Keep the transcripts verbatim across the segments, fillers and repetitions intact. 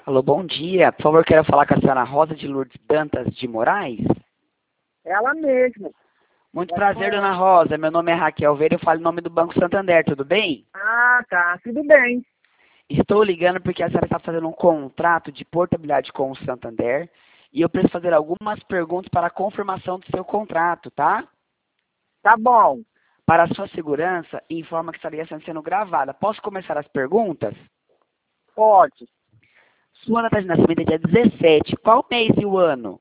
Alô, bom dia. Por favor, quero falar com a senhora Rosa de Lourdes Dantas de Moraes. Ela mesma. Muito Ela prazer, conhece. dona Rosa. Meu nome é Raquel Vieira, eu falo em nome do Banco Santander, tudo bem? Ah, tá. Tudo bem. Estou ligando porque a senhora está fazendo um contrato de portabilidade com o Santander e eu preciso fazer algumas perguntas para a confirmação do seu contrato, tá? Tá bom. Para a sua segurança, informa que estaria sendo gravada. Posso começar as perguntas? Pode. Sua data de nascimento é dia dezessete. Qual mês e o ano?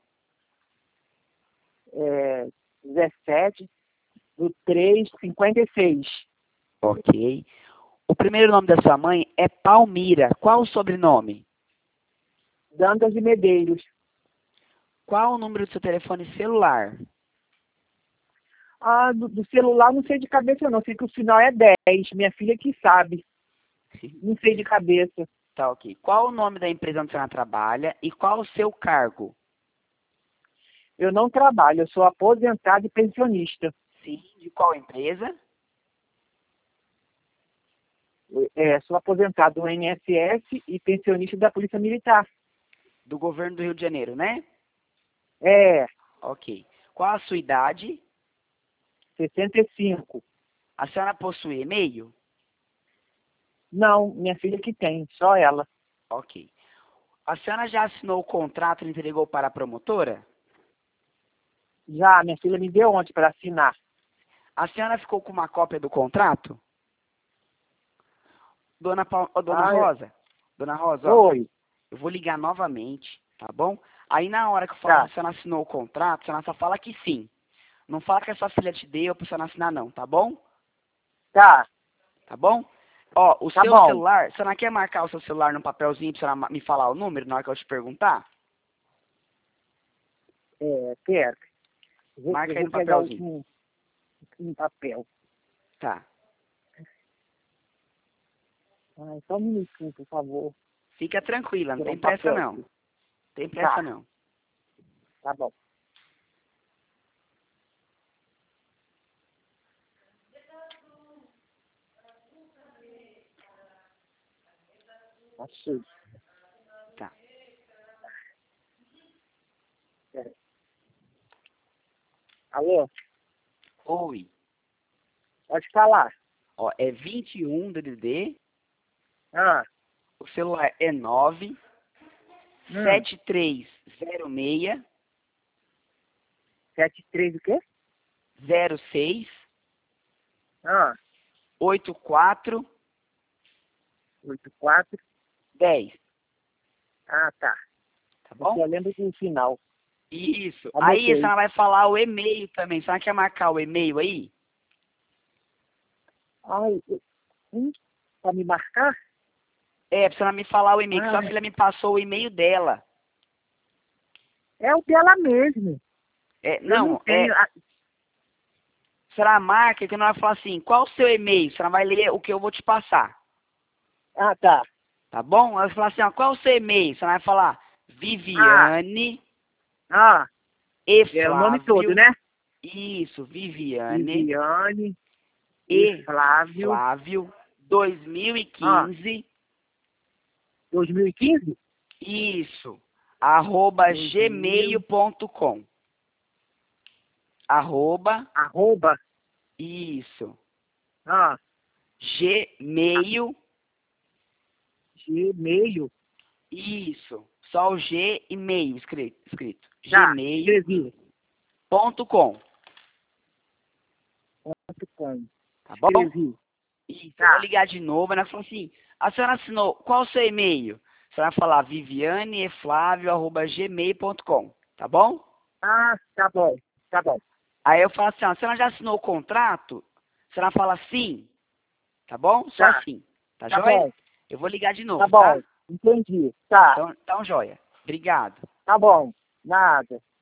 É, dezessete do três, cinquenta e seis. Ok. O primeiro nome da sua mãe é Palmira. Qual o sobrenome? Dantas de Medeiros. Qual o número do seu telefone celular? Ah, do, do celular não sei de cabeça não. Sei que o final é dez. Minha filha que sabe. Não sei de cabeça. Tá, ok. Qual o nome da empresa onde a senhora trabalha e qual o seu cargo? Eu não trabalho. Eu sou aposentado e pensionista. Sim. De qual empresa? É, sou aposentado do I N S S e pensionista da Polícia Militar. Do governo do Rio de Janeiro, né? É, Ok. Qual a sua idade? sessenta e cinco. A senhora possui e-mail? Não, minha filha que tem. Só ela. Ok. A senhora já assinou o contrato e entregou para a promotora? Já, minha filha me deu ontem para assinar. A senhora ficou com uma cópia do contrato? Dona, Pa- ó, Dona Ah, Rosa? Dona Rosa, ó. oi. Eu vou ligar novamente, tá bom? Aí na hora que eu falar Tá, se a senhora assinou o contrato, a senhora só fala que sim. Não fala que a sua filha te deu pra senhora assinar não, tá bom? tá, Tá bom? Ó, o tá seu bom. celular, a senhora quer marcar o seu celular num papelzinho pra senhora ma- me falar o número na hora que eu te perguntar? É, quero. Vou, Marca eu aí vou no pegar papelzinho. um, um papel. Tá. Ah, só um minutinho, por favor. Fica tranquila, não Tirar tem um pressa papel não. aqui. Tem pressa Tá, não. tá bom. Achei. Tá. É. Alô? Oi. Pode falar. Ó, é vinte e um D D D, Ah, o celular é nove hum. sete três zero seis Sete, três o quê? zero seis Ah, oito quatro oito, quatro. dez. Ah, tá. Tá Eu bom? só lembro do final. Isso. Aí a Anotei. senhora vai falar o e-mail também. A senhora quer marcar o e-mail aí? Ai, eu- hum, pra me marcar? É, pra senhora me falar o e-mail, que Ah, sua filha me passou o e-mail dela. é o dela mesmo. É, Eu não não, é, tenho. Ah, a senhora marca que nós vamos falar assim, qual o seu e-mail? A senhora vai ler o que eu vou te passar. ah, tá. Tá bom? Nós vamos falar assim, ó, qual o seu e-mail? A senhora vai falar Ah, Viviane ah, e é o nome todo, Flávio. né? Isso, Viviane Viviane e e Flávio. Flávio Ah, dois mil e quinze. dois mil e quinze? Isso. Arroba dois mil, gmail ponto com. Arroba, arroba, isso. ah, Gmail, gmail, isso. Só o G e meio escrito. escrito. tá, Gmail escrevi, ponto com. ponto com, Tá bom? escrevi, Isso. Eu vou tá, ligar de novo. Ela falou assim: a senhora assinou. Qual o seu e-mail? A senhora vai falar viviane e flávio arroba gmail ponto com. Tá bom? ah, tá bom, tá bom, Aí eu falo assim: ó, a senhora já assinou o contrato? A senhora fala sim. Tá bom? Só tá, assim. Tá tá joia? bom, Eu vou ligar de tá novo, tá? bom, entendi, tá, Então, então joia. Obrigado. tá bom, nada.